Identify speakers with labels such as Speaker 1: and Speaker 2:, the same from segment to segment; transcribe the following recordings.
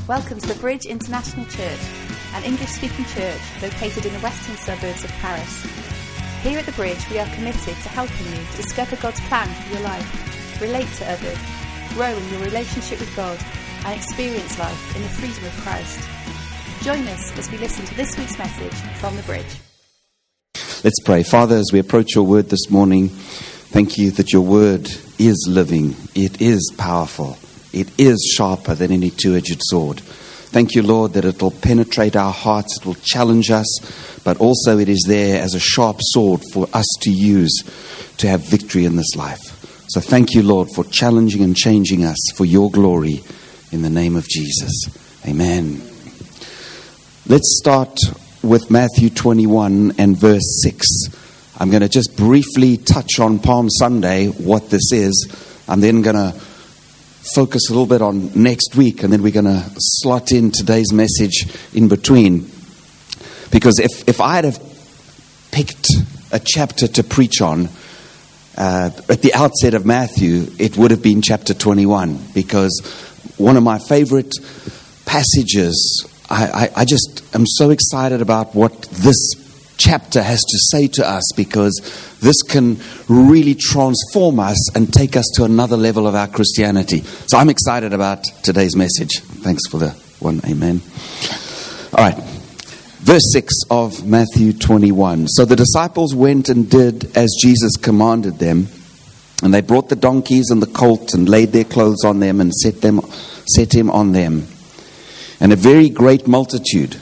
Speaker 1: Welcome to the Bridge International Church, an English-speaking church located in the western suburbs of Paris. Here at the Bridge, we are committed to helping you to discover God's plan for your life, relate to others, grow in your relationship with God, and experience life in the freedom of Christ. Join us as we listen to this week's message from the Bridge.
Speaker 2: Let's pray. Father, as we approach your word this morning, thank you that your word is living. It is powerful. It is sharper than any two-edged sword. Thank you, Lord, that it will penetrate our hearts, it will challenge us, but also it is there as a sharp sword for us to use to have victory in this life. So thank you, Lord, for challenging and changing us for your glory in the name of Jesus. Amen. Let's start with Matthew 21 and verse 6. I'm going to just briefly touch on Palm Sunday, what this is. I'm then going to focus a little bit on next week, and then we're going to slot in today's message in between. Because if I had have picked a chapter to preach on at the outset of Matthew, it would have been chapter 21, because one of my favorite passages, I just am so excited about what this chapter has to say to us, because this can really transform us and take us to another level of our Christianity. So I'm excited about today's message. Thanks for the one. Amen. All right. Verse 6 of Matthew 21. So the disciples went and did as Jesus commanded them, and they brought the donkeys and the colt and laid their clothes on them and set him on them. And a very great multitude.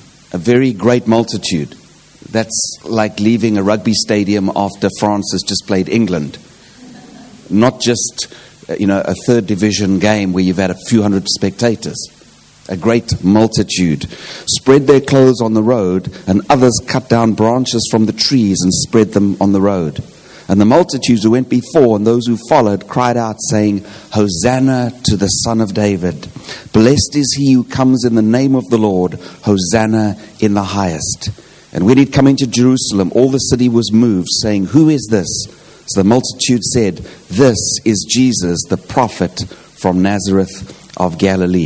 Speaker 2: That's like leaving a rugby stadium after France has just played England. Not just, a third division game where you've had a few hundred spectators. A great multitude spread their clothes on the road, and others cut down branches from the trees and spread them on the road. And the multitudes who went before and those who followed cried out, saying, Hosanna to the Son of David. Blessed is he who comes in the name of the Lord. Hosanna in the highest. And when he'd come into Jerusalem, all the city was moved, saying, Who is this? So the multitude said, This is Jesus, the prophet from Nazareth of Galilee.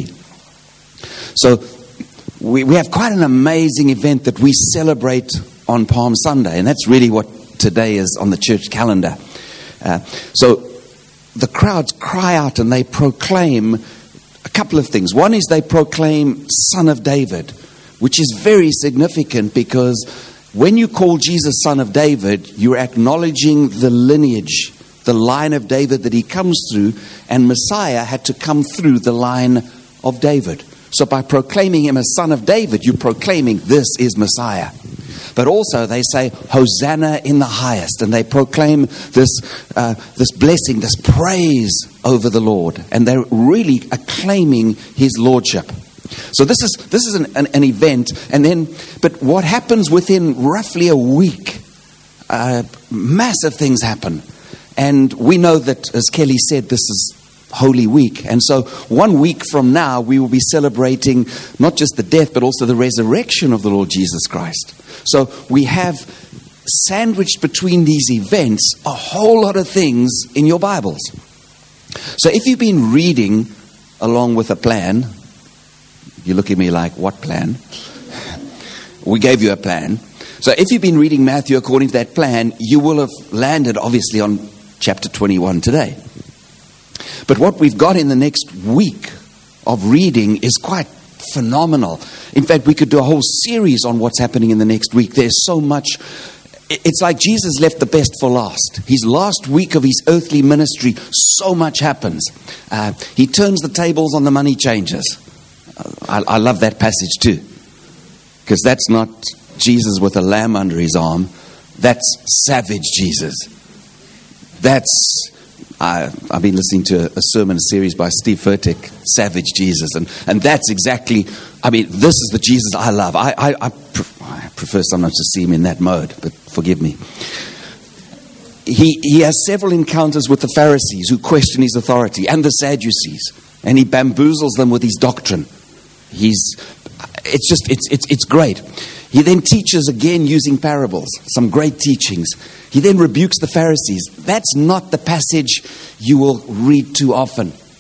Speaker 2: So we have quite an amazing event that we celebrate on Palm Sunday, and that's really what today is on the church calendar. So the crowds cry out and they proclaim a couple of things. One is they proclaim Son of David, which is very significant, because when you call Jesus Son of David, you're acknowledging the lineage, the line of David that he comes through, and Messiah had to come through the line of David. So by proclaiming him as Son of David, you're proclaiming this is Messiah. But also they say, Hosanna in the highest. And they proclaim this blessing, this praise over the Lord. And they're really acclaiming his lordship. So this is an event. But what happens within roughly a week, massive things happen. And we know that, as Kelly said, this is Holy Week. And so 1 week from now, we will be celebrating not just the death, but also the resurrection of the Lord Jesus Christ. So we have sandwiched between these events a whole lot of things in your Bibles. So if you've been reading along with a plan, you look at me like, what plan? We gave you a plan. So if you've been reading Matthew according to that plan, you will have landed obviously on chapter 21 today. But what we've got in the next week of reading is quite phenomenal. In fact, we could do a whole series on what's happening in the next week. There's so much. It's like Jesus left the best for last. His last week of his earthly ministry, so much happens. He turns the tables on the money changers. I love that passage too, because that's not Jesus with a lamb under his arm. That's savage Jesus. I've been listening to a sermon series by Steve Furtick, Savage Jesus, and that's exactly, this is the Jesus I love. I prefer sometimes to see him in that mode, but forgive me. He has several encounters with the Pharisees who question his authority, and the Sadducees, and he bamboozles them with his doctrine. It's great. He then teaches again using parables, some great teachings. He then rebukes the Pharisees. That's not the passage you will read too often.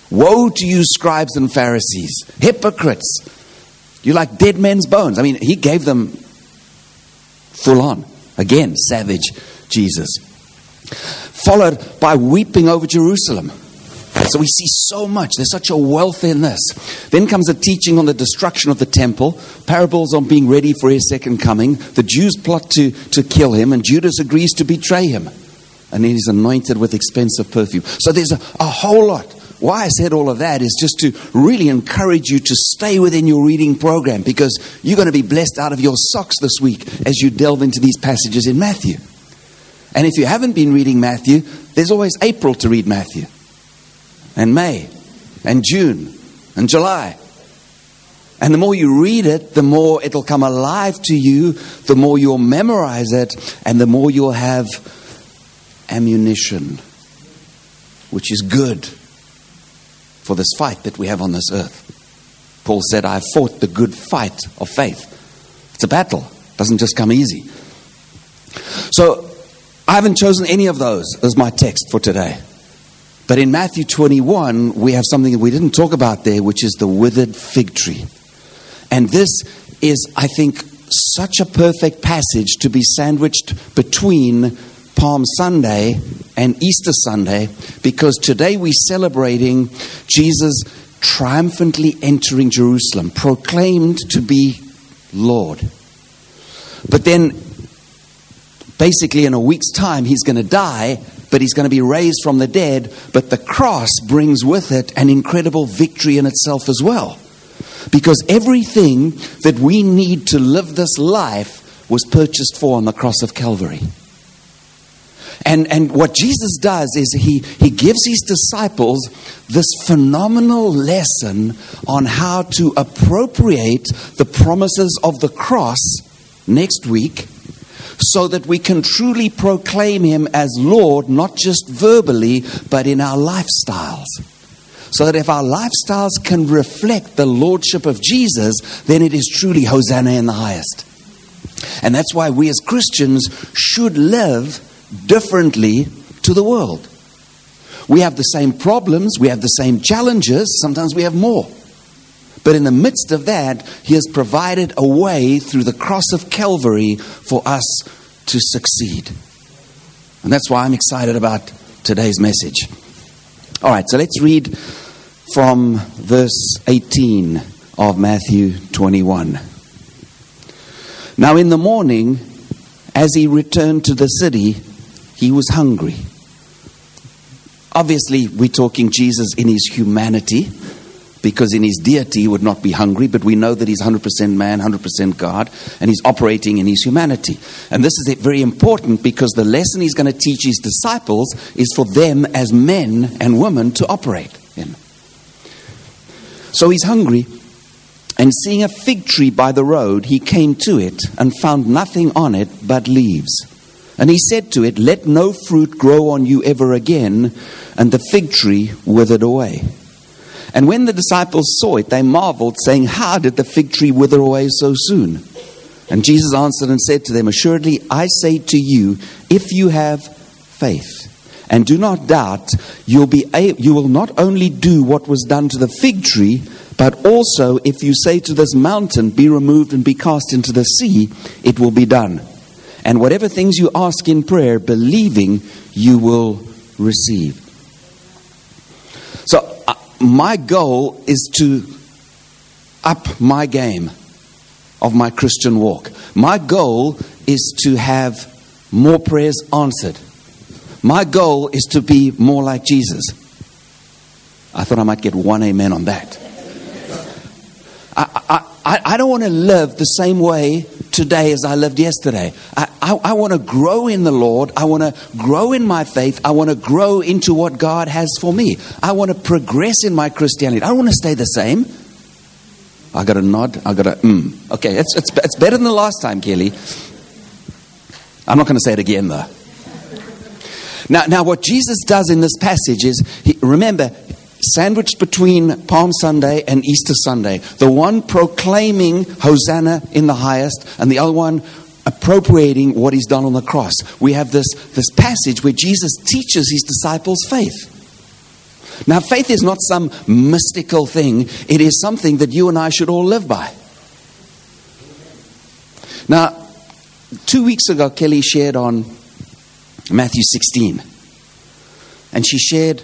Speaker 2: Woe to you, scribes and Pharisees, hypocrites! You're like dead men's bones. I mean, he gave them full on. Again, savage Jesus. Followed by weeping over Jerusalem. So we see so much. There's such a wealth in this. Then comes a teaching on the destruction of the temple, parables on being ready for his second coming. The Jews plot to kill him, and Judas agrees to betray him. And then he's anointed with expensive perfume. So there's a whole lot. Why I said all of that is just to really encourage you to stay within your reading program, because you're going to be blessed out of your socks this week as you delve into these passages in Matthew. And if you haven't been reading Matthew, there's always April to read Matthew, and May, and June, and July. And the more you read it, the more it'll come alive to you, the more you'll memorize it, and the more you'll have ammunition, which is good for this fight that we have on this earth. Paul said, I have fought the good fight of faith. It's a battle. It doesn't just come easy. So I haven't chosen any of those as my text for today. But in Matthew 21, we have something that we didn't talk about there, which is the withered fig tree. And this is, I think, such a perfect passage to be sandwiched between Palm Sunday and Easter Sunday, because today we're celebrating Jesus triumphantly entering Jerusalem, proclaimed to be Lord. But then, basically in a week's time, he's going to die, but he's going to be raised from the dead. But the cross brings with it an incredible victory in itself as well. Because everything that we need to live this life was purchased for on the cross of Calvary. And what Jesus does is he gives his disciples this phenomenal lesson on how to appropriate the promises of the cross next week, so that we can truly proclaim him as Lord, not just verbally, but in our lifestyles. So that if our lifestyles can reflect the Lordship of Jesus, then it is truly Hosanna in the highest. And that's why we as Christians should live differently to the world. We have the same problems, we have the same challenges, sometimes we have more. But in the midst of that, he has provided a way through the cross of Calvary for us to succeed. And that's why I'm excited about today's message. All right, so let's read from verse 18 of Matthew 21. Now in the morning, as he returned to the city, he was hungry. Obviously, we're talking Jesus in his humanity, because in his deity he would not be hungry, but we know that he's 100% man, 100% God, and he's operating in his humanity. And this is very important, because the lesson he's going to teach his disciples is for them as men and women to operate in. So he's hungry, and seeing a fig tree by the road, he came to it and found nothing on it but leaves. And he said to it, let no fruit grow on you ever again. And the fig tree withered away. And when the disciples saw it, they marveled, saying, how did the fig tree wither away so soon? And Jesus answered and said to them, assuredly, I say to you, if you have faith and do not doubt, you will not only do what was done to the fig tree, but also if you say to this mountain, be removed and be cast into the sea, it will be done. And whatever things you ask in prayer, believing, you will receive. So my goal is to up my game of my Christian walk. My goal is to have more prayers answered. My goal is to be more like Jesus. I thought I might get one amen on that. I don't want to live the same way today as I lived yesterday. I want to grow in the Lord. I want to grow in my faith. I want to grow into what God has for me. I want to progress in my Christianity. I don't want to stay the same. I got a nod. I got a Okay, it's better than the last time, Kelly. I'm not going to say it again, though. Now, what Jesus does in this passage is, remember, sandwiched between Palm Sunday and Easter Sunday. The one proclaiming Hosanna in the highest, and the other one appropriating what he's done on the cross. We have this passage where Jesus teaches his disciples faith. Now, faith is not some mystical thing. It is something that you and I should all live by. Now, 2 weeks ago, Kelly shared on Matthew 16. And she shared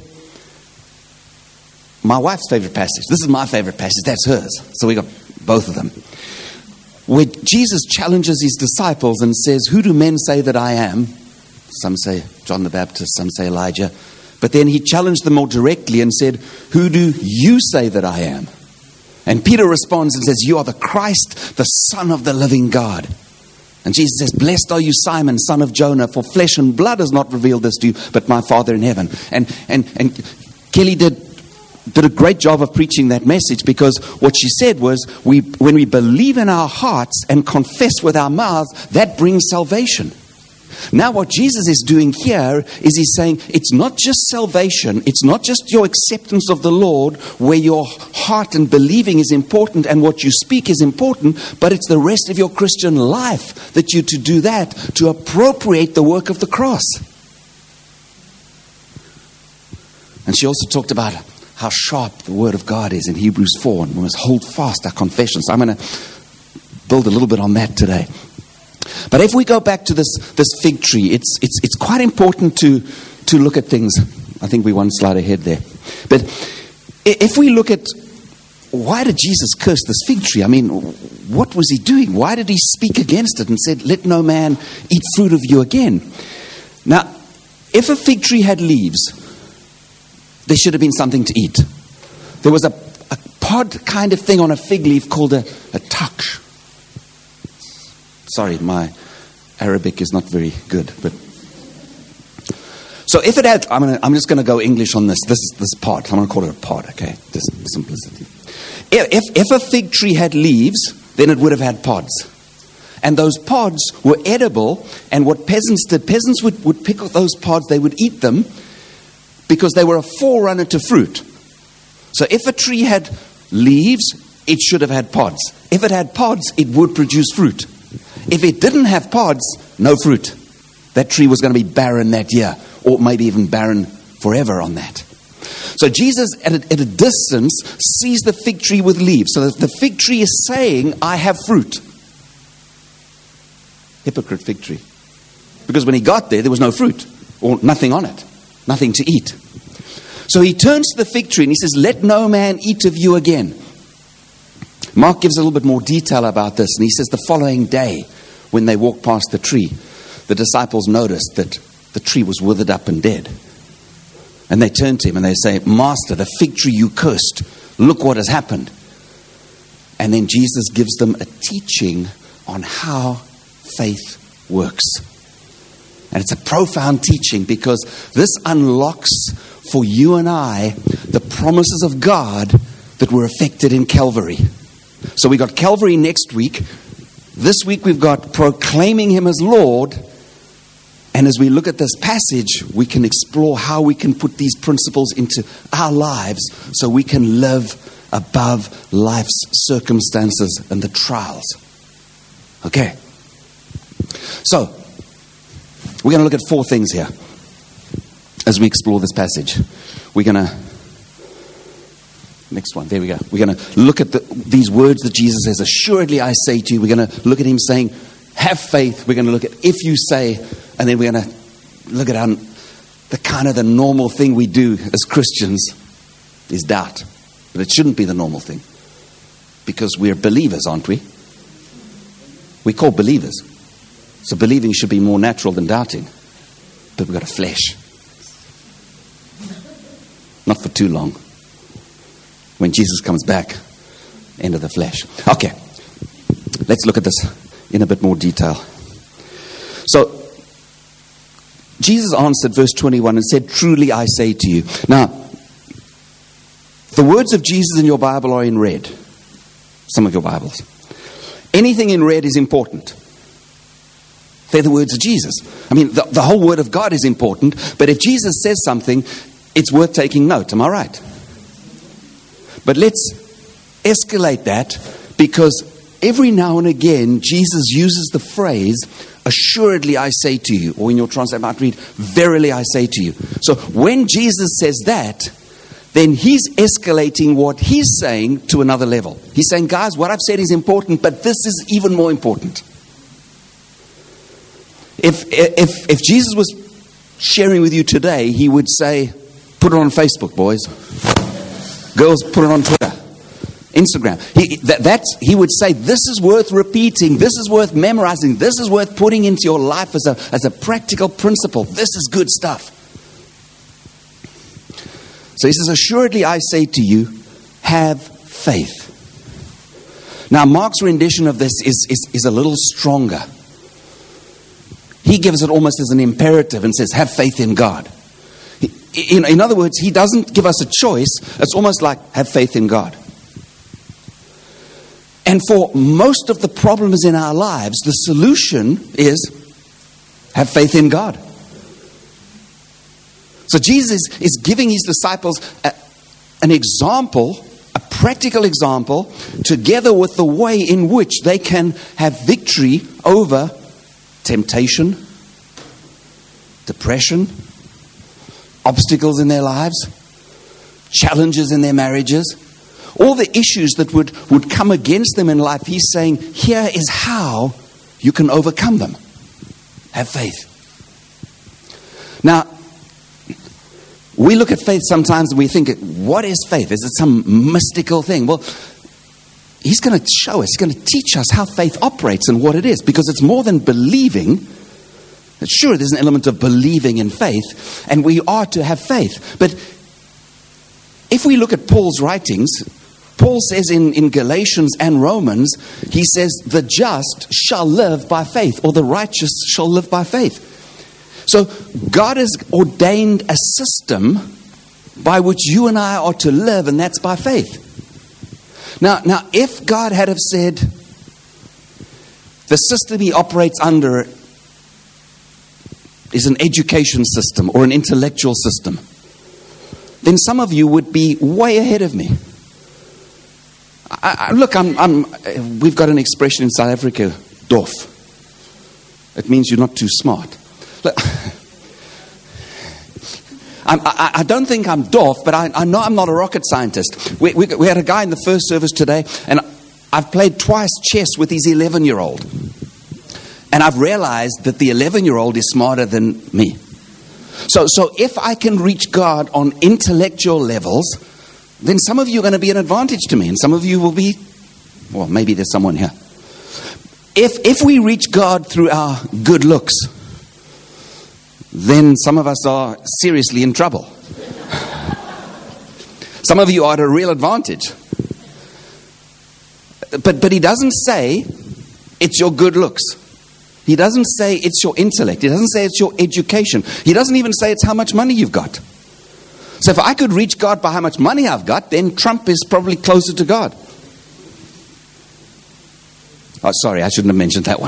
Speaker 2: my wife's favorite passage. This is my favorite passage. That's hers. So we got both of them. Where Jesus challenges his disciples and says, who do men say that I am? Some say John the Baptist, some say Elijah. But then he challenged them more directly and said, who do you say that I am? And Peter responds and says, you are the Christ, the Son of the living God. And Jesus says, blessed are you, Simon, son of Jonah, for flesh and blood has not revealed this to you, but my Father in heaven. And Kelly did a great job of preaching that message, because what she said was, when we believe in our hearts and confess with our mouths, that brings salvation. Now what Jesus is doing here is he's saying it's not just salvation, it's not just your acceptance of the Lord where your heart and believing is important and what you speak is important, but it's the rest of your Christian life that you to do that, to appropriate the work of the cross. And she also talked about how sharp the Word of God is in Hebrews 4, and we must hold fast our confessions. I'm going to build a little bit on that today. But if we go back to this fig tree, it's quite important to look at things. I think we one slide ahead there. But if we look at why did Jesus curse this fig tree? I mean, what was he doing? Why did he speak against it and said, let no man eat fruit of you again? Now, if a fig tree had leaves, there should have been something to eat. There was a pod kind of thing on a fig leaf called a taksh. Sorry, my Arabic is not very good, but so if it had, I'm just going to go English on this pod. I'm going to call it a pod, okay? Just simplicity. If a fig tree had leaves, then it would have had pods, and those pods were edible. And what peasants did, peasants would pick up those pods, they would eat them because they were a forerunner to fruit. So if a tree had leaves, it should have had pods. If it had pods, it would produce fruit. If it didn't have pods, no fruit. That tree was going to be barren that year, or maybe even barren forever on that. So Jesus, at a distance, sees the fig tree with leaves. So the fig tree is saying, I have fruit. Hypocrite fig tree. Because when he got there was no fruit, or nothing on it, nothing to eat. So he turns to the fig tree and he says, let no man eat of you again. Mark gives a little bit more detail about this, and he says the following day, when they walked past the tree, the disciples noticed that the tree was withered up and dead. And they turn to him and they say, Master, the fig tree you cursed, look what has happened. And then Jesus gives them a teaching on how faith works. And it's a profound teaching, because this unlocks for you and I the promises of God that were effected in Calvary. So we got Calvary next week. This week we've got proclaiming him as Lord. And as we look at this passage, we can explore how we can put these principles into our lives so we can live above life's circumstances and the trials. Okay. So, we're going to look at 4 things here as we explore this passage. We're going to... Next one. There we go. We're going to look at these words that Jesus says, assuredly I say to you. We're going to look at him saying, have faith. We're going to look at if you say, and then we're going to look at the normal thing we do as Christians is doubt. But it shouldn't be the normal thing, because we're believers, aren't we? We're called believers. So believing should be more natural than doubting. But we've got a flesh. Not for too long. When Jesus comes back, end of the flesh. Okay, let's look at this in a bit more detail. So, Jesus answered, verse 21, and said, truly I say to you. Now, the words of Jesus in your Bible are in red. Some of your Bibles. Anything in red is important. They're the words of Jesus. I mean, the whole Word of God is important, but if Jesus says something, it's worth taking note. Am I right? But let's escalate that, because every now and again, Jesus uses the phrase, assuredly I say to you, or in your translation, I might read, verily I say to you. So when Jesus says that, then he's escalating what he's saying to another level. He's saying, guys, what I've said is important, but this is even more important. If Jesus was sharing with you today, he would say, put it on Facebook, boys. Girls, put it on Twitter, Instagram. He would say, this is worth repeating. This is worth memorizing. This is worth putting into your life as a practical principle. This is good stuff. So he says, assuredly I say to you, have faith. Now, Mark's rendition of this is a little stronger. He gives it almost as an imperative and says, have faith in God. In other words, he doesn't give us a choice. It's almost like, have faith in God. And for most of the problems in our lives, the solution is, have faith in God. So Jesus is giving his disciples an example, a practical example, together with the way in which they can have victory over temptation, depression, obstacles in their lives, challenges in their marriages, all the issues that would come against them in life. He's saying, here is how you can overcome them. Have faith. Now, we look at faith sometimes and we think, what is faith? Is it some mystical thing? Well, he's going to show us, he's going to teach us how faith operates and what it is, because it's more than believing. Sure, there's an element of believing in faith, and we are to have faith. But if we look at Paul's writings, Paul says in Galatians and Romans, he says, the just shall live by faith, or the righteous shall live by faith. So God has ordained a system by which you and I are to live, and that's by faith. Now, if God had have said, the system he operates under is an education system or an intellectual system, then some of you would be way ahead of me. We've got an expression in South Africa, doof. It means you're not too smart. Look, I don't think I'm doof, but I know I'm not a rocket scientist. We had a guy in the first service today, and I've played twice chess with his 11-year-old. And I've realized that the 11-year-old is smarter than me. So if I can reach God on intellectual levels, then some of you are going to be an advantage to me, and some of you will be, well, maybe there's someone here. If we reach God through our good looks, then some of us are seriously in trouble. Some of you are at a real advantage. But he doesn't say it's your good looks. He doesn't say it's your intellect. He doesn't say it's your education. He doesn't even say it's how much money you've got. So if I could reach God by how much money I've got, then Trump is probably closer to God. Oh, sorry, I shouldn't have mentioned that one.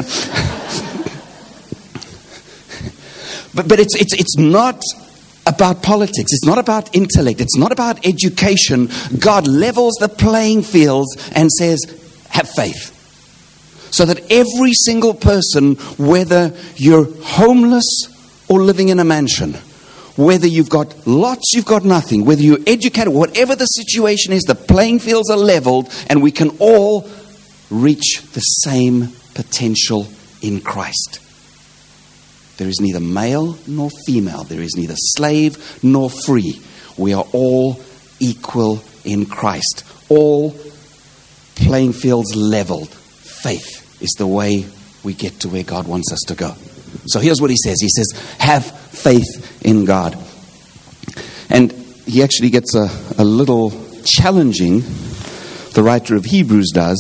Speaker 2: But it's not about politics. It's not about intellect. It's not about education. God levels the playing fields and says, have faith. So that every single person, whether you're homeless or living in a mansion, whether you've got lots, you've got nothing, whether you're educated, whatever the situation is, the playing fields are leveled and we can all reach the same potential in Christ. There is neither male nor female. There is neither slave nor free. We are all equal in Christ. All playing fields leveled. Faith is the way we get to where God wants us to go. So here's what he says. He says, have faith in God. And he actually gets a little challenging, the writer of Hebrews does,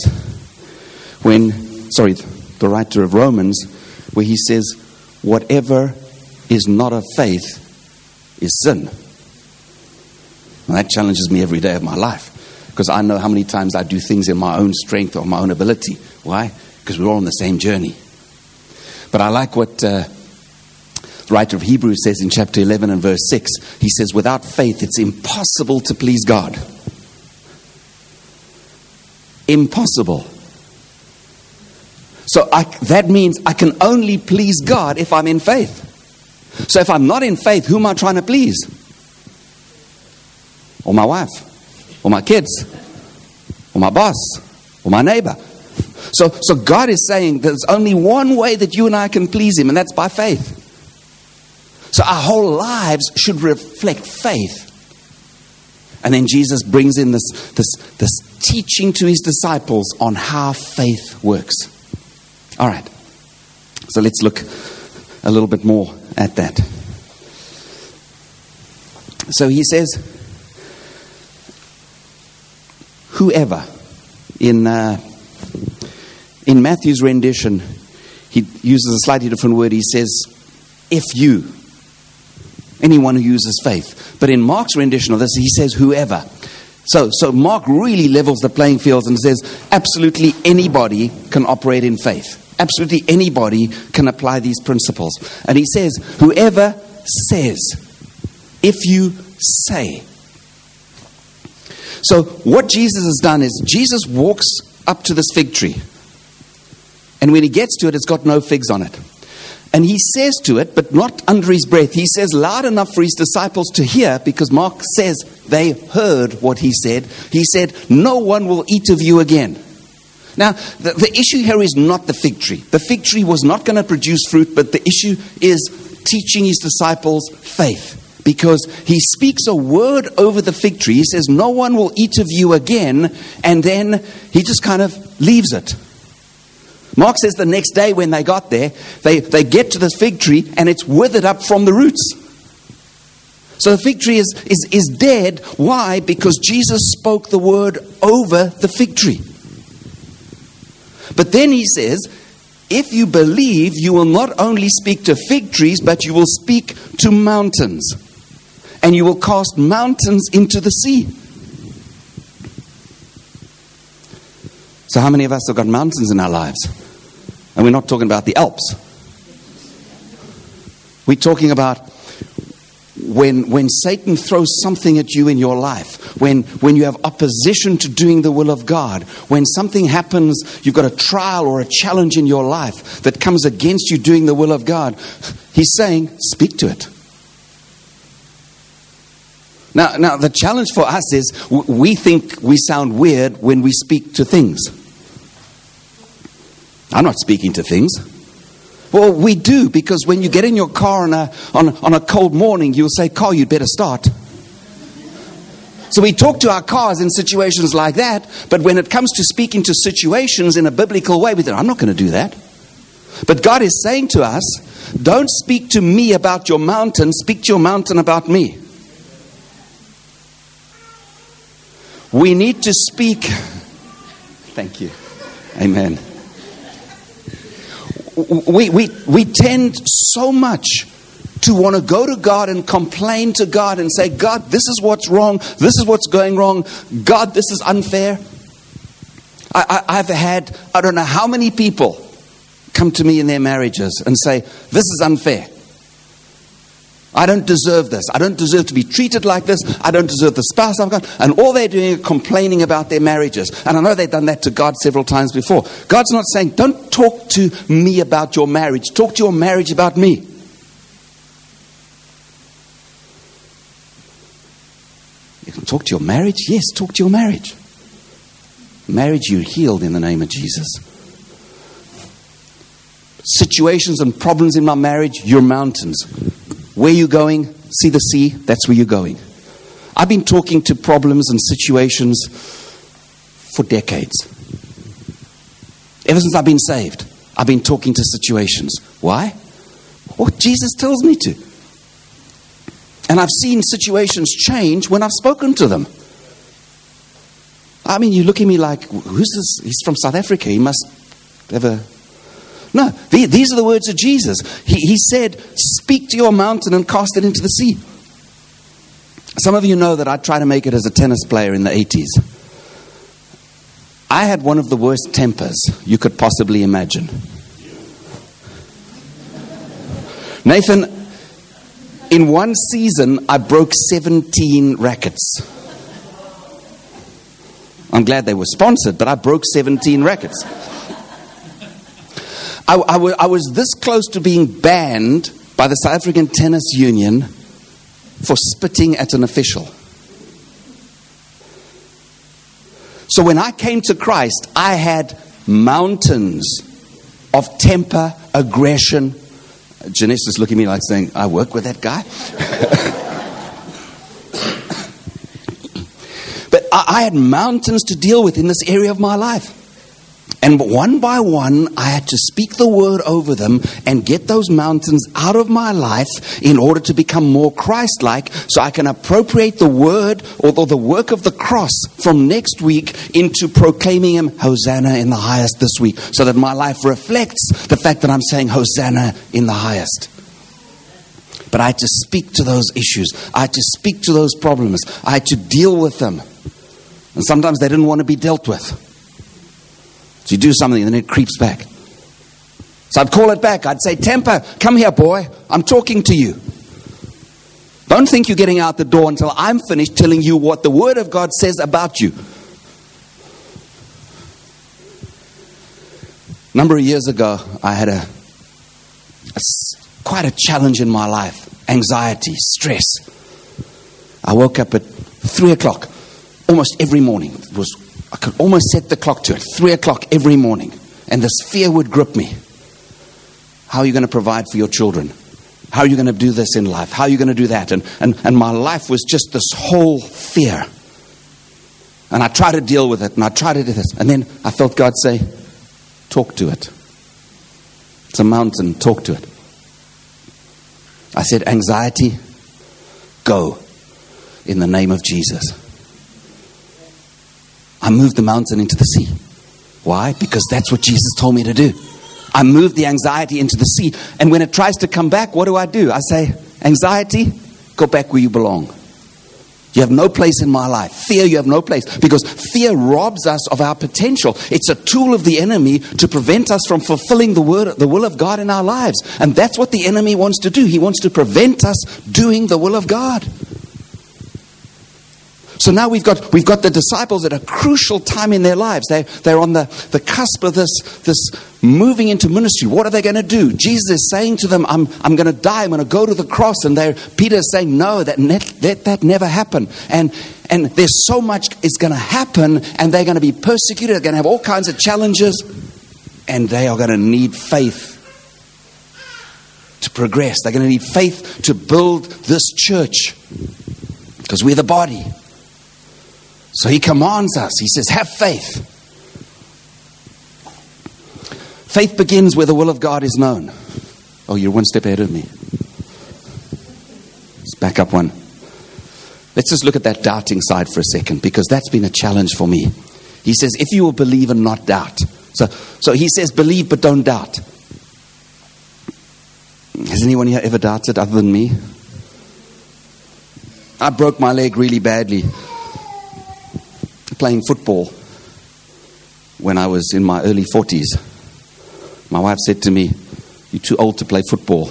Speaker 2: the writer of Romans, where he says, whatever is not of faith is sin. And that challenges me every day of my life, because I know how many times I do things in my own strength or my own ability. Why? Because we're all on the same journey. But I like what the writer of Hebrews says in chapter 11 and verse 6. He says, without faith, it's impossible to please God. Impossible. So that means I can only please God if I'm in faith. So if I'm not in faith, who am I trying to please? or my wife, or my kids, or my boss, or my neighbor. So God is saying there's only one way that you and I can please Him, and that's by faith. So our whole lives should reflect faith. And then Jesus brings in this teaching to His disciples on how faith works. All right. So let's look a little bit more at that. So He says, whoever, in Matthew's rendition, he uses a slightly different word. He says, if you, anyone who uses faith. But in Mark's rendition of this, he says, whoever. So Mark really levels the playing fields and says, absolutely anybody can operate in faith. Absolutely anybody can apply these principles. And he says, whoever says, if you say. So what Jesus has done is, Jesus walks up to this fig tree. And when he gets to it, it's got no figs on it. And he says to it, but not under his breath, he says loud enough for his disciples to hear, because Mark says they heard what he said. He said, no one will eat of you again. Now, the issue here is not the fig tree. The fig tree was not going to produce fruit, but the issue is teaching his disciples faith. Because he speaks a word over the fig tree. He says, no one will eat of you again. And then he just kind of leaves it. Mark says the next day when they got there, they get to this fig tree and it's withered up from the roots. So the fig tree is dead. Why? Because Jesus spoke the word over the fig tree. But then he says, if you believe, you will not only speak to fig trees, but you will speak to mountains. And you will cast mountains into the sea. So how many of us have got mountains in our lives? And we're not talking about the Alps. We're talking about when Satan throws something at you in your life, when you have opposition to doing the will of God, when something happens, you've got a trial or a challenge in your life that comes against you doing the will of God. He's saying, speak to it. Now the challenge for us is we think we sound weird when we speak to things. I'm not speaking to things. Well, we do, because when you get in your car on a cold morning, you'll say, car, you'd better start. So we talk to our cars in situations like that, but when it comes to speaking to situations in a biblical way, we think, I'm not going to do that. But God is saying to us, don't speak to me about your mountain, speak to your mountain about me. We need to speak. Thank you. Amen. We tend so much to want to go to God and complain to God and say, God, this is what's wrong. This is what's going wrong. God, this is unfair. I've had, I don't know how many people come to me in their marriages and say, this is unfair. I don't deserve this. I don't deserve to be treated like this. I don't deserve the spouse I've got. And all they're doing is complaining about their marriages. And I know they've done that to God several times before. God's not saying, don't talk to me about your marriage. Talk to your marriage about me. You can talk to your marriage? Yes, talk to your marriage. Marriage, you're healed in the name of Jesus. Situations and problems in my marriage, you're mountains. Where you going? See the sea? That's where you're going. I've been talking to problems and situations for decades. Ever since I've been saved, I've been talking to situations. Why? What Jesus tells me to. And I've seen situations change when I've spoken to them. I mean, you look at me like, who's this? He's from South Africa. He must have a... No, these are the words of Jesus. He said, speak to your mountain and cast it into the sea. Some of you know that I tried to make it as a tennis player in the 80s. I had one of the worst tempers you could possibly imagine. Nathan, in one season, I broke 17 rackets. I'm glad they were sponsored, but I broke 17 rackets. I was this close to being banned by the South African Tennis Union for spitting at an official. So when I came to Christ, I had mountains of temper, aggression. Janice is looking at me like saying, I work with that guy. But I had mountains to deal with in this area of my life. And one by one, I had to speak the word over them and get those mountains out of my life in order to become more Christ-like, so I can appropriate the word or the work of the cross from next week into proclaiming Him Hosanna in the highest this week, so that my life reflects the fact that I'm saying Hosanna in the highest. But I had to speak to those issues. I had to speak to those problems. I had to deal with them. And sometimes they didn't want to be dealt with. So you do something and then it creeps back. So I'd call it back. I'd say, temper, come here, boy. I'm talking to you. Don't think you're getting out the door until I'm finished telling you what the Word of God says about you. A number of years ago, I had quite a challenge in my life. Anxiety, stress. I woke up at 3 o'clock almost every morning. I could almost set the clock to it. 3 o'clock every morning. And this fear would grip me. How are you going to provide for your children? How are you going to do this in life? How are you going to do that? And my life was just this whole fear. And I tried to deal with it. And I tried to do this. And then I felt God say, talk to it. It's a mountain. Talk to it. I said, anxiety, go in the name of Jesus. I moved the mountain into the sea. Why? Because that's what Jesus told me to do. I moved the anxiety into the sea. And when it tries to come back, what do? I say, anxiety, go back where you belong. You have no place in my life. Fear, you have no place. Because fear robs us of our potential. It's a tool of the enemy to prevent us from fulfilling the will of God in our lives. And that's what the enemy wants to do. He wants to prevent us doing the will of God. So now we've got the disciples at a crucial time in their lives. They're on the cusp of this moving into ministry. What are they going to do? Jesus is saying to them, I'm going to die. I'm going to go to the cross. And Peter is saying, no, let that never happen. And there's so much is going to happen, and they're going to be persecuted. They're going to have all kinds of challenges, and they are going to need faith to progress. They're going to need faith to build this church, because we're the body. So He commands us. He says, have faith. Faith begins where the will of God is known. Oh, you're one step ahead of me. Let's back up one. Let's just look at that doubting side for a second, because that's been a challenge for me. He says, if you will believe and not doubt. So He says, believe but don't doubt. Has anyone here ever doubted other than me? I broke my leg really badly playing football when I was in my early 40s. My wife said to me, you're too old to play football.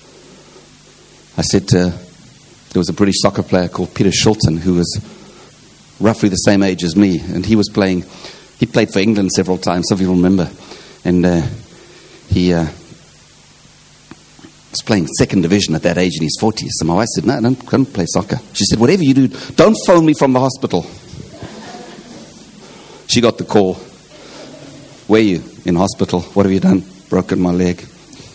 Speaker 2: I said, there was a British soccer player called Peter Shilton who was roughly the same age as me, and he played for England several times, some of you remember, and he was playing second division at that age in his 40s. So my wife said, no, don't play soccer. She said, whatever you do, don't phone me from the hospital. She got the call. Where are you? In hospital. What have you done? Broken my leg.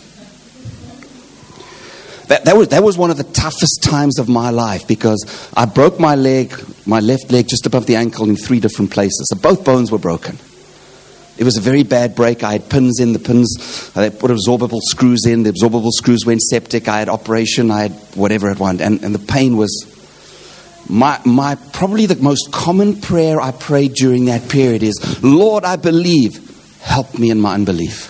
Speaker 2: That was one of the toughest times of my life, because I broke my left leg just above the ankle in 3 different places. So both bones were broken. It was a very bad break. I had pins in the pins. I put absorbable screws in. The absorbable screws went septic. I had operation. I had whatever it wanted. And the pain was... My probably the most common prayer I prayed during that period is, Lord, I believe, help me in my unbelief.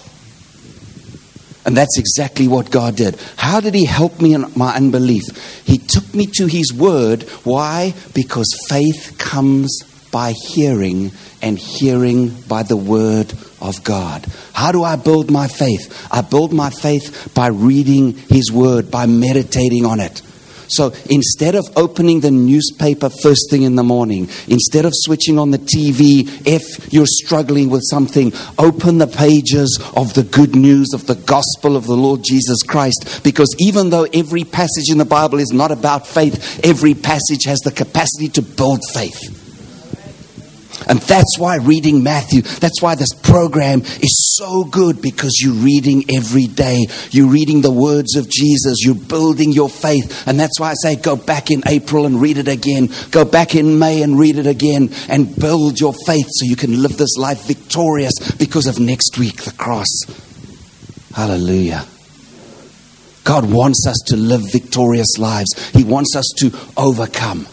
Speaker 2: And that's exactly what God did. How did He help me in my unbelief? He took me to His Word. Why? Because faith comes by hearing, and hearing by the Word of God. How do I build my faith? I build my faith by reading His Word, by meditating on it. So instead of opening the newspaper first thing in the morning, instead of switching on the TV, if you're struggling with something, open the pages of the good news of the gospel of the Lord Jesus Christ. Because even though every passage in the Bible is not about faith, every passage has the capacity to build faith. And that's why reading Matthew, that's why this program is so good, because you're reading every day. You're reading the words of Jesus. You're building your faith. And that's why I say go back in April and read it again. Go back in May and read it again, and build your faith so you can live this life victorious because of next week, the cross. Hallelujah. God wants us to live victorious lives. He wants us to overcome.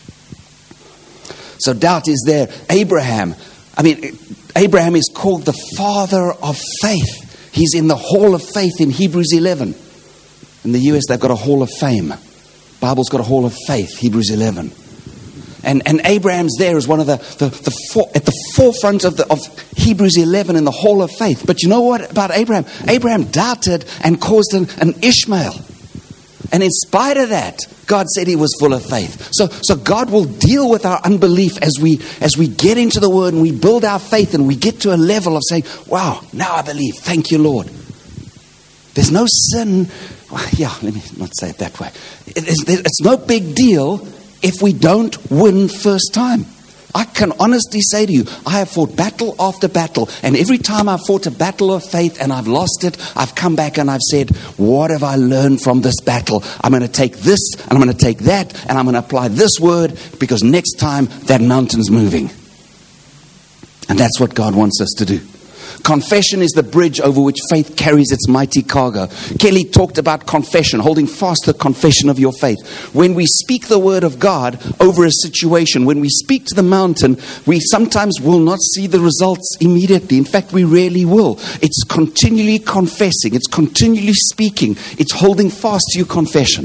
Speaker 2: So doubt is there. Abraham is called the father of faith. He's in the hall of faith in Hebrews 11. In the US, they've got a hall of fame. Bible's got a hall of faith, Hebrews 11. And Abraham's there as one of at the forefront of Hebrews 11 in the hall of faith. But you know what about Abraham? Abraham doubted and caused an Ishmael. And in spite of that, God said he was full of faith. So God will deal with our unbelief as we get into the Word and we build our faith and we get to a level of saying, wow, now I believe. Thank you, Lord. There's no sin. Well, yeah, let me not say it that way. It's no big deal if we don't win first time. I can honestly say to you, I have fought battle after battle, and every time I've fought a battle of faith and I've lost it, I've come back and I've said, what have I learned from this battle? I'm going to take this and I'm going to take that and I'm going to apply this word, because next time that mountain's moving. And that's what God wants us to do. Confession is the bridge over which faith carries its mighty cargo. Kelly talked about confession, holding fast the confession of your faith. When we speak the word of God over a situation, when we speak to the mountain, we sometimes will not see the results immediately. In fact, we rarely will. It's continually confessing. It's continually speaking. It's holding fast to your confession.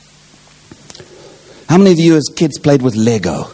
Speaker 2: How many of you as kids played with Lego?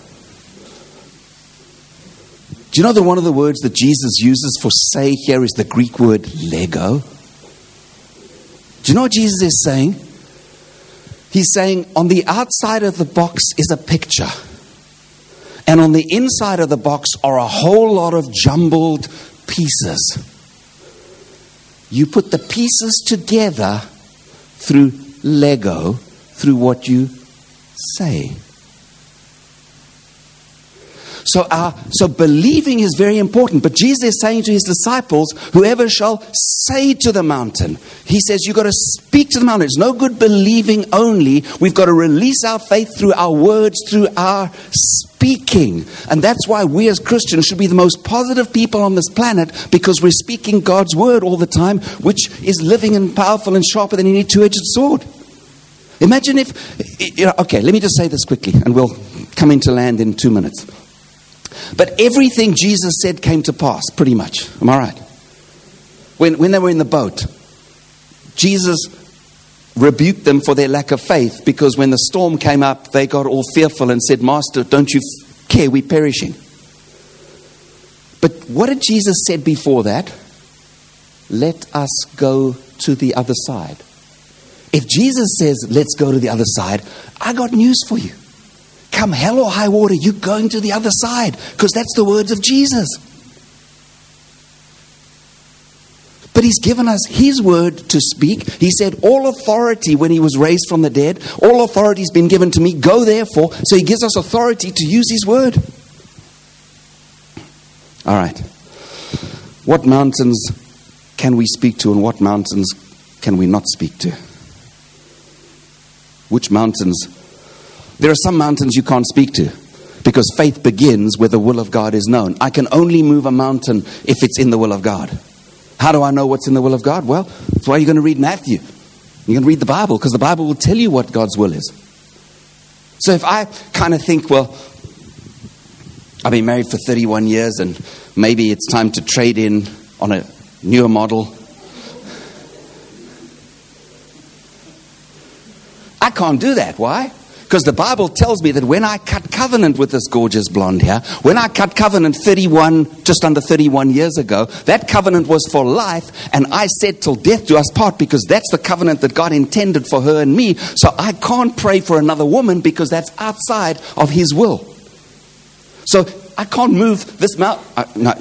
Speaker 2: Do you know that one of the words that Jesus uses for say here is the Greek word Lego? Do you know what Jesus is saying? He's saying on the outside of the box is a picture. And on the inside of the box are a whole lot of jumbled pieces. You put the pieces together through Lego, through what you say. So believing is very important. But Jesus is saying to his disciples, whoever shall say to the mountain. He says you've got to speak to the mountain. It's no good believing only. We've got to release our faith through our words, through our speaking. And that's why we as Christians should be the most positive people on this planet, because we're speaking God's word all the time, which is living and powerful and sharper than any two-edged sword. Imagine if, okay, let me just say this quickly and we'll come into land in 2 minutes. But everything Jesus said came to pass, pretty much. Am I right? When they were in the boat, Jesus rebuked them for their lack of faith, because when the storm came up, they got all fearful and said, Master, don't you care? We're perishing. But what did Jesus said before that? Let us go to the other side. If Jesus says, let's go to the other side, I got news for you. Come hell or high water, you're going to the other side, because that's the words of Jesus. But he's given us his word to speak. He said, all authority, when he was raised from the dead, all authority has been given to me. Go therefore. So he gives us authority to use his word. All right. What mountains can we speak to, and what mountains can we not speak to? Which mountains? There are some mountains you can't speak to, because faith begins where the will of God is known. I can only move a mountain if it's in the will of God. How do I know what's in the will of God? Well, that's why you're going to read Matthew. You're going to read the Bible, because the Bible will tell you what God's will is. So if I kind of think, well, I've been married for 31 years and maybe it's time to trade in on a newer model. I can't do that. Why? Because the Bible tells me that when I cut covenant with this gorgeous blonde here, when I cut covenant just under 31 years ago, that covenant was for life, and I said till death do us part, because that's the covenant that God intended for her and me. So I can't pray for another woman, because that's outside of his will. So I can't move this mountain. No.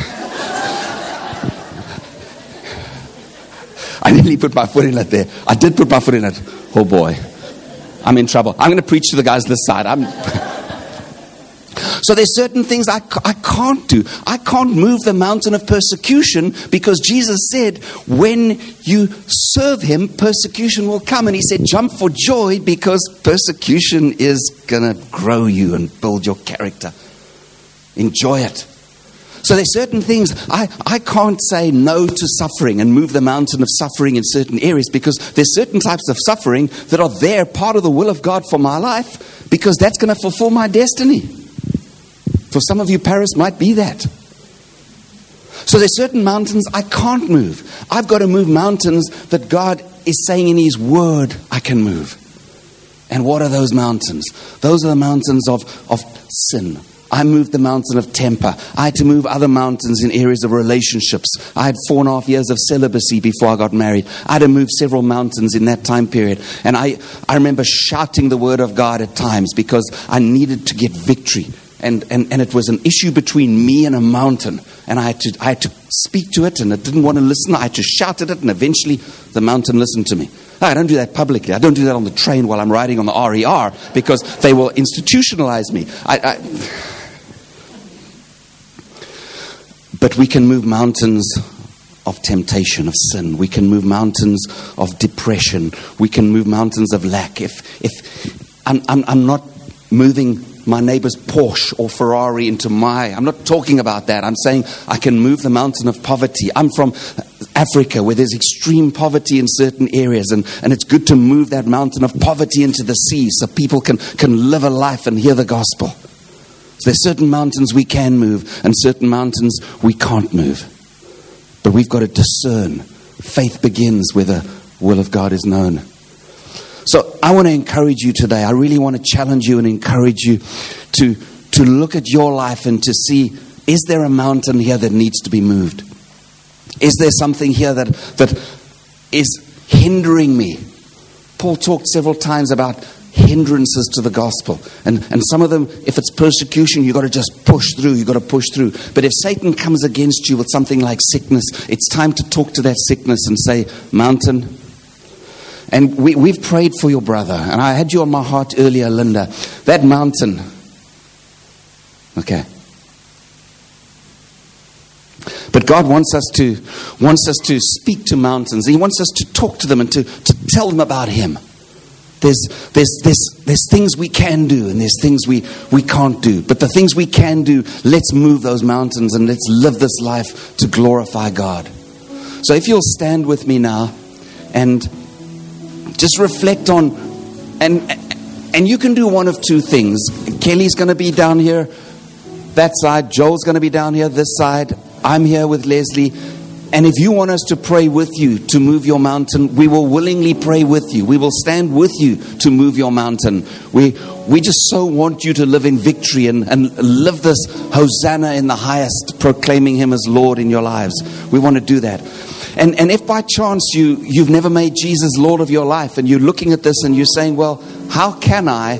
Speaker 2: I nearly put my foot in it there. I did put my foot in it. Oh boy. I'm in trouble. I'm going to preach to the guys this side. So there's certain things I can't do. I can't move the mountain of persecution because Jesus said, when you serve him, persecution will come. And he said, jump for joy because persecution is going to grow you and build your character. Enjoy it. So there's certain things I can't say no to suffering and move the mountain of suffering in certain areas because there's certain types of suffering that are there, part of the will of God for my life, because that's going to fulfill my destiny. For some of you, Paris might be that. So there's certain mountains I can't move. I've got to move mountains that God is saying in his word I can move. And what are those mountains? Those are the mountains of sin. I moved the mountain of temper. I had to move other mountains in areas of relationships. I had 4.5 years of celibacy before I got married. I had to move several mountains in that time period. And I remember shouting the word of God at times because I needed to get victory. And it was an issue between me and a mountain. And I had to speak to it, and it didn't want to listen. I had to shout at it, and eventually the mountain listened to me. I don't do that publicly. I don't do that on the train while I'm riding on the RER because they will institutionalize me. But we can move mountains of temptation, of sin. We can move mountains of depression. We can move mountains of lack. If I'm not moving my neighbor's Porsche or Ferrari I'm not talking about that. I'm saying I can move the mountain of poverty. I'm from Africa where there's extreme poverty in certain areas, and it's good to move that mountain of poverty into the sea so people can live a life and hear the gospel. So there's certain mountains we can move and certain mountains we can't move. But we've got to discern. Faith begins where the will of God is known. So I want to encourage you today. I really want to challenge you and encourage you to look at your life and to see, is there a mountain here that needs to be moved? Is there something here that is hindering me? Paul talked several times about hindrances to the gospel. And some of them, if it's persecution, you've got to just push through. You've got to push through. But if Satan comes against you with something like sickness, it's time to talk to that sickness and say, mountain. And we've prayed for your brother. And I had you on my heart earlier, Linda. That mountain. Okay. But God wants us to speak to mountains. He wants us to talk to them and to tell them about him. There's things we can do and there's things we can't do. But the things we can do, let's move those mountains and let's live this life to glorify God. So if you'll stand with me now and just reflect on, and you can do one of two things. Kelly's going to be down here, that side. Joel's going to be down here, this side. I'm here with Leslie. And if you want us to pray with you to move your mountain, we will willingly pray with you. We will stand with you to move your mountain. We just so want you to live in victory and live this Hosanna in the highest, proclaiming him as Lord in your lives. We want to do that. And if by chance you've never made Jesus Lord of your life and you're looking at this and you're saying, well, how can I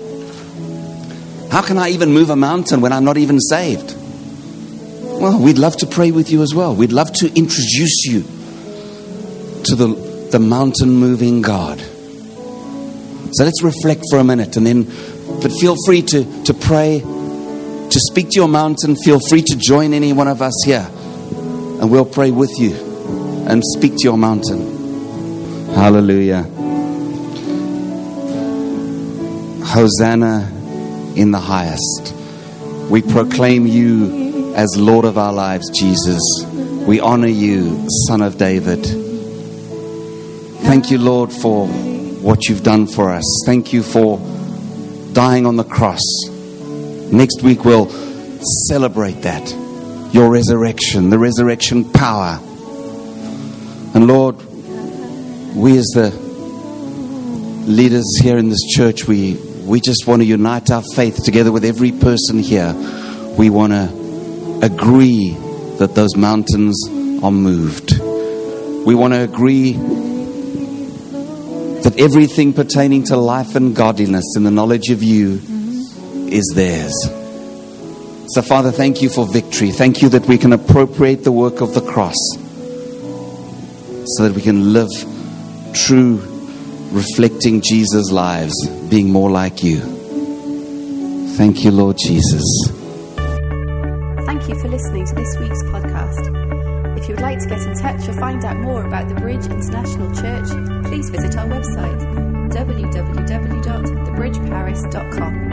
Speaker 2: even move a mountain when I'm not even saved? Well, we'd love to pray with you as well. We'd love to introduce you to the mountain-moving God. So let's reflect for a minute, but feel free to pray, to speak to your mountain. Feel free to join any one of us here, and we'll pray with you and speak to your mountain. Hallelujah. Hosanna in the highest. We proclaim you as Lord of our lives, Jesus. We honor you, Son of David. Thank you, Lord, for what you've done for us. Thank you for dying on the cross. Next week we'll celebrate that, your resurrection, the resurrection power. And Lord, we as the leaders here in this church, we just want to unite our faith together with every person here. We want to agree that those mountains are moved. We want to agree that everything pertaining to life and godliness and the knowledge of you is theirs. So Father, thank you for victory. Thank you that we can appropriate the work of the cross so that we can live true, reflecting Jesus' lives, being more like you. Thank you, Lord Jesus.
Speaker 1: thank you for listening to this week's podcast. If you would like to get in touch or find out more about the Bridge International Church, please visit our website, www.thebridgeparis.com.